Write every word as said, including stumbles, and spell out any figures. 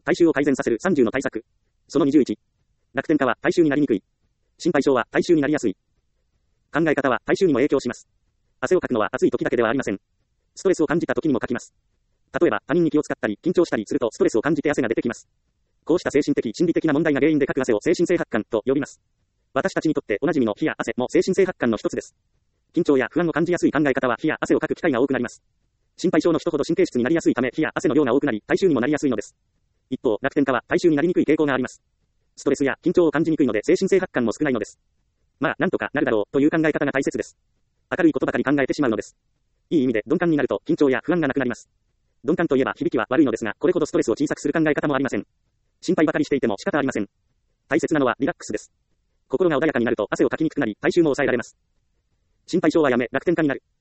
体臭を改善させるさんじゅうの対策。そのにじゅういち。楽天家は体臭になりにくい。心配性は体臭になりやすい。考え方は体臭にも影響します。汗をかくのは暑い時だけではありません。ストレスを感じた時にもかきます。例えば他人に気を使ったり緊張したりするとストレスを感じて汗が出てきます。こうした精神的心理的な問題が原因でかく汗を精神性発汗と呼びます。私たちにとっておなじみの火や汗も精神性発汗の一つです。緊張や不安を感じやすい考え方は火や汗をかく機会が多くなります。心配性の人ほど神経質になりやすいため火や汗の量が多くなり体臭にもなりやすいのです。一方、楽天家は体臭になりにくい傾向があります。ストレスや緊張を感じにくいので精神性発汗も少ないのです。まあ、なんとかなるだろうという考え方が大切です。明るいことばかり考えてしまうのです。いい意味で鈍感になると緊張や不安がなくなります。鈍感といえば響きは悪いのですが、これほどストレスを小さくする考え方もありません。心配ばかりしていても仕方ありません。大切なのはリラックスです。心が穏やかになると汗をかきにくくなり、体臭も抑えられます。心配性はやめ、楽天家になる。